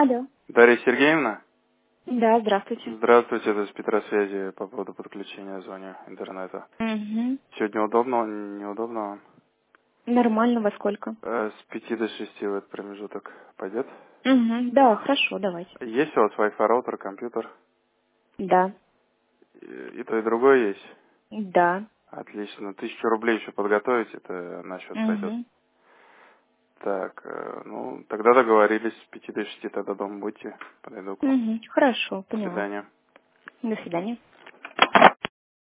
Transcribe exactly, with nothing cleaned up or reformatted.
Алло. Дарья Сергеевна? Да, здравствуйте. Здравствуйте, это с Петросвязи по поводу подключения звоню интернета. Угу. Сегодня удобно, неудобно вам? Нормально, во сколько? Э, С пяти до шести в этот промежуток пойдет? Угу. Да, хорошо, давайте. Есть у вас Wi-Fi роутер, компьютер? Да. И, и то, и другое есть? Да. Отлично. Тысячу рублей еще подготовить, это на счет пойдет. Угу. Так, э, ну, тогда договорились, с пяти до шести тогда дома будьте. Подойду к вам. Угу. Хорошо, До поняла. свидания. До свидания.